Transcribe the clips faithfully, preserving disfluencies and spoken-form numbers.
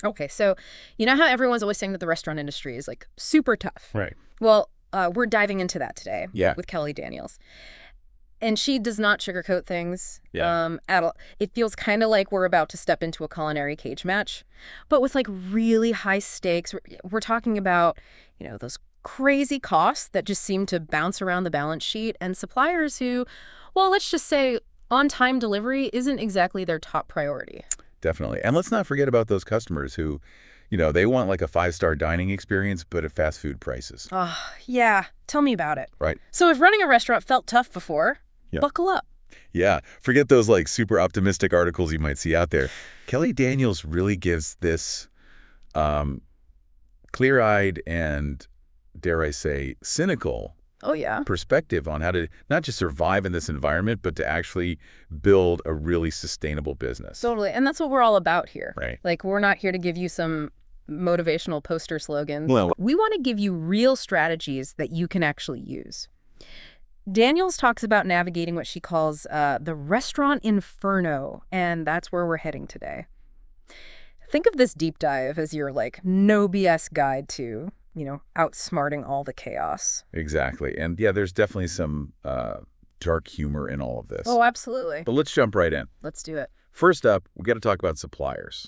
Okay, so you know how everyone's always saying that the restaurant industry is like super tough? Right. Well, uh, we're diving into that today Yeah. with Kelly Daniels. And she does not sugarcoat things Yeah. um, at all. It feels kind of like we're about to step into a culinary cage match, but with like really high stakes. We're, we're talking about, you know, those crazy costs that just seem to bounce around the balance sheet and suppliers who, well, let's just say on-time delivery isn't exactly their top priority. Definitely. And let's not forget about those customers who, you know, they want like a five-star dining experience, but at fast food prices. Oh, yeah. Tell me about it. Right. So if running a restaurant felt tough before, Yeah. buckle up. Yeah. Forget those like super optimistic articles you might see out there. Kelly Daniels really gives this um, clear-eyed and, dare I say, cynical Oh, yeah. perspective on how to not just survive in this environment, but to actually build a really sustainable business. Totally. And that's what we're all about here. Right. Like, we're not here to give you some motivational poster slogans. Well, We want to give you real strategies that you can actually use. Daniels talks about navigating what she calls uh, the restaurant inferno, and that's where we're heading today. Think of this deep dive as your, like, no B S guide to, you know, outsmarting all the chaos. exactly. And yeah, there's definitely some uh, dark humor in all of this. Oh, absolutely. But let's jump right in. Let's do it. First up, we got to talk about suppliers.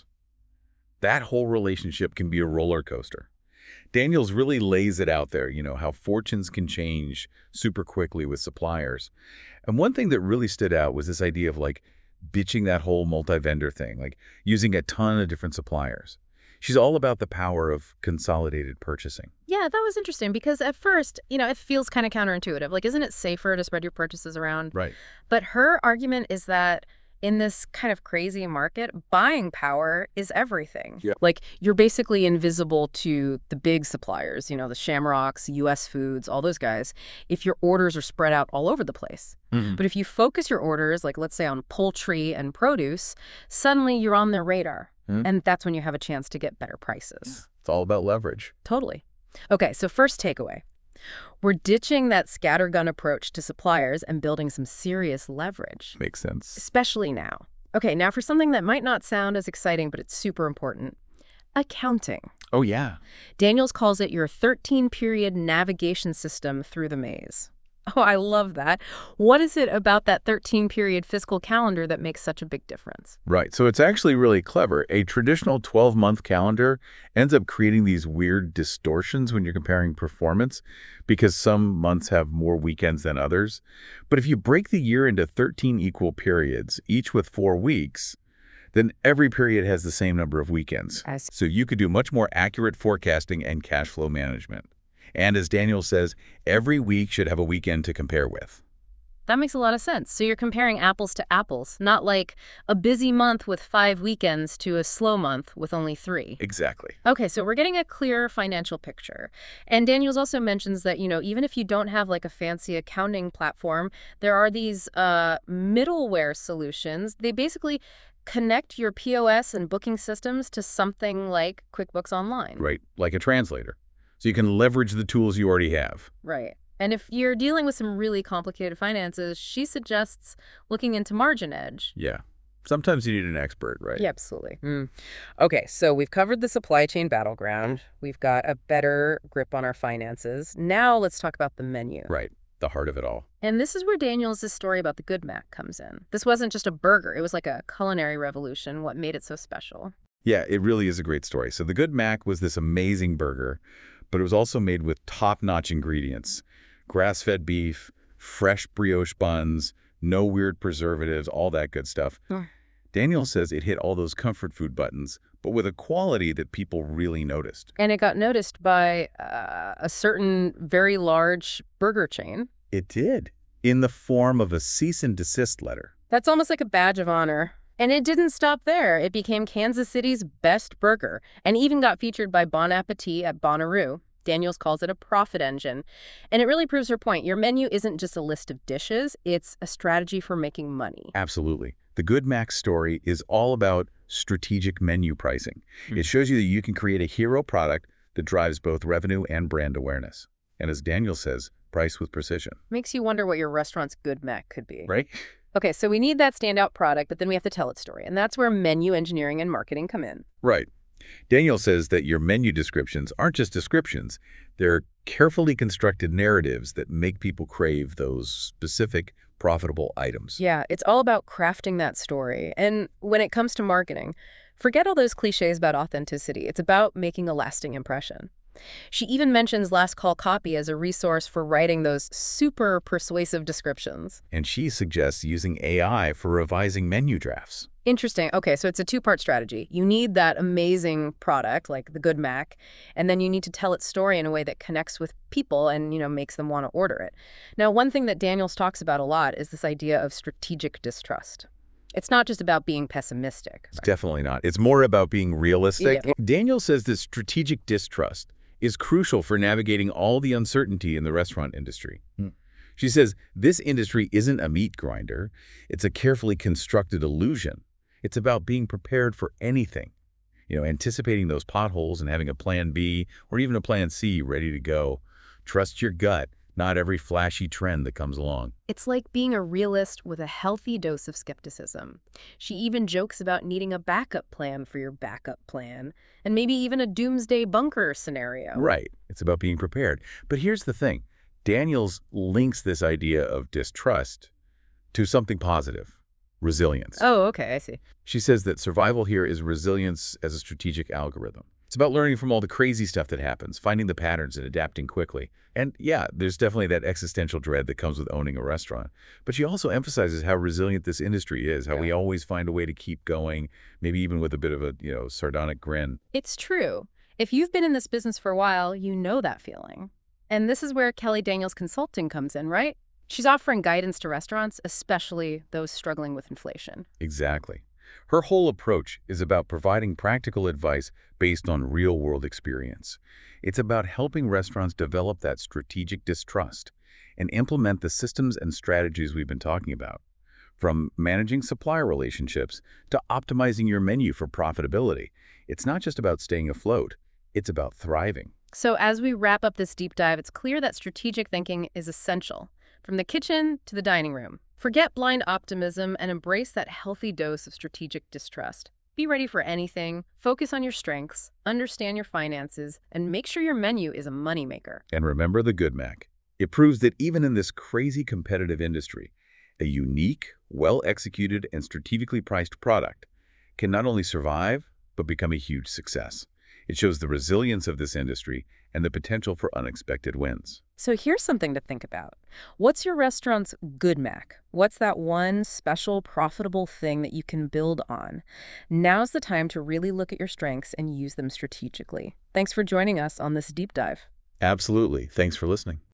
That whole relationship can be a roller coaster. Daniels really lays it out there, you know, how fortunes can change super quickly with suppliers. And one thing that really stood out was this idea of like bitching that whole multi-vendor thing, like using a ton of different suppliers. She's all about the power of consolidated purchasing. Yeah, that was interesting because at first, you know, it feels kind of counterintuitive. Like, isn't it safer to spread your purchases around? Right. But her argument is that in this kind of crazy market, buying power is everything. Yeah. Like, you're basically invisible to the big suppliers, you know, the Shamrocks, U S Foods, all those guys, if your orders are spread out all over the place. Mm-hmm. But if you focus your orders, like let's say on poultry and produce, suddenly you're on their radar. Mm-hmm. And that's when you have a chance to get better prices. It's all about leverage. Totally. Okay, so first takeaway. We're ditching that scattergun approach to suppliers and building some serious leverage. Makes sense. Especially now. Okay, now for something that might not sound as exciting, but it's super important. Accounting. Oh, yeah. Daniels calls it your thirteen-period navigation system through the maze. Oh, I love that. What is it about that thirteen-period fiscal calendar that makes such a big difference? Right. So it's actually really clever. A traditional twelve-month calendar ends up creating these weird distortions when you're comparing performance because some months have more weekends than others. But if you break the year into thirteen equal periods, each with four weeks, then every period has the same number of weekends. As So you could do much more accurate forecasting and cash flow management. And as Daniel says, every week should have a weekend to compare with. That makes a lot of sense. So you're comparing apples to apples, not like a busy month with five weekends to a slow month with only three. Exactly. Okay, so we're getting a clearer financial picture. And Daniels also mentions that, you know, even if you don't have like a fancy accounting platform, there are these uh, middleware solutions. They basically connect your P O S and booking systems to something like QuickBooks Online. Right, like a translator. So you can leverage the tools you already have. Right. And if you're dealing with some really complicated finances, she suggests looking into Margin Edge. Yeah. Sometimes you need an expert, right? Yeah, absolutely. Mm. Okay, so we've covered the supply chain battleground. We've got a better grip on our finances. Now let's talk about the menu. Right. The heart of it all. And this is where Daniels' story about the Good Mac comes in. This wasn't just a burger. It was like a culinary revolution, what made it so special. Yeah, it really is a great story. So the Good Mac was this amazing burger, but it was also made with top-notch ingredients. Grass-fed beef, fresh brioche buns, no weird preservatives, all that good stuff. Mm. Daniel says it hit all those comfort food buttons, but with a quality that people really noticed. And it got noticed by uh, a certain very large burger chain. It did, in the form of a cease and desist letter. That's almost like a badge of honor. And it didn't stop there. It became Kansas City's best burger and even got featured by Bon Appetit at Bonnaroo. Daniels calls it a profit engine. And it really proves her point. Your menu isn't just a list of dishes. It's a strategy for making money. Absolutely. The Good Mac story is all about strategic menu pricing. Mm. It shows you that you can create a hero product that drives both revenue and brand awareness. And as Daniel says, price with precision. Makes you wonder what your restaurant's Good Mac could be. Right? Okay, so we need that standout product, but then we have to tell its story. And that's where menu engineering and marketing come in. Right. Daniel says that your menu descriptions aren't just descriptions. They're carefully constructed narratives that make people crave those specific, profitable items. Yeah, it's all about crafting that story. And when it comes to marketing, forget all those cliches about authenticity. It's about making a lasting impression. She even mentions Last Call Copy as a resource for writing those super persuasive descriptions. And she suggests using A I for revising menu drafts. Interesting. Okay, so it's a two-part strategy. You need that amazing product, like the Good Mac, and then you need to tell its story in a way that connects with people and, you know, makes them want to order it. Now, one thing that Daniels talks about a lot is this idea of strategic distrust. It's not just about being pessimistic. It's definitely not. It's more about being realistic. Yeah. Daniel says this strategic distrust is crucial for navigating all the uncertainty in the restaurant industry. Hmm. She says this industry isn't a meat grinder. It's a carefully constructed illusion. It's about being prepared for anything, you know, anticipating those potholes and having a plan B or even a plan C ready to go. Trust your gut, not every flashy trend that comes along. It's like being a realist with a healthy dose of skepticism. She even jokes about needing a backup plan for your backup plan, and maybe even a doomsday bunker scenario. Right. It's about being prepared. But here's the thing. Daniels links this idea of distrust to something positive, resilience. Oh, okay, I see. She says that survival here is resilience as a strategic algorithm. It's about learning from all the crazy stuff that happens, finding the patterns and adapting quickly. And yeah, there's definitely that existential dread that comes with owning a restaurant. But she also emphasizes how resilient this industry is, how Yeah. we always find a way to keep going, maybe even with a bit of a, you know, sardonic grin. It's true. If you've been in this business for a while, you know that feeling. And this is where Kelly Daniels Consulting comes in, right? She's offering guidance to restaurants, especially those struggling with inflation. Exactly. Her whole approach is about providing practical advice based on real-world experience. It's about helping restaurants develop that strategic distrust and implement the systems and strategies we've been talking about, from managing supplier relationships to optimizing your menu for profitability. It's not just about staying afloat. It's about thriving. So as we wrap up this deep dive, it's clear that strategic thinking is essential, from the kitchen to the dining room. Forget blind optimism and embrace that healthy dose of strategic distrust. Be ready for anything, focus on your strengths, understand your finances, and make sure your menu is a moneymaker. And remember the Good Mac. It proves that even in this crazy competitive industry, a unique, well-executed, and strategically priced product can not only survive, but become a huge success. It shows the resilience of this industry and the potential for unexpected wins. So here's something to think about. What's your restaurant's Good Mac? What's that one special, profitable thing that you can build on? Now's the time to really look at your strengths and use them strategically. Thanks for joining us on this deep dive. Absolutely. Thanks for listening.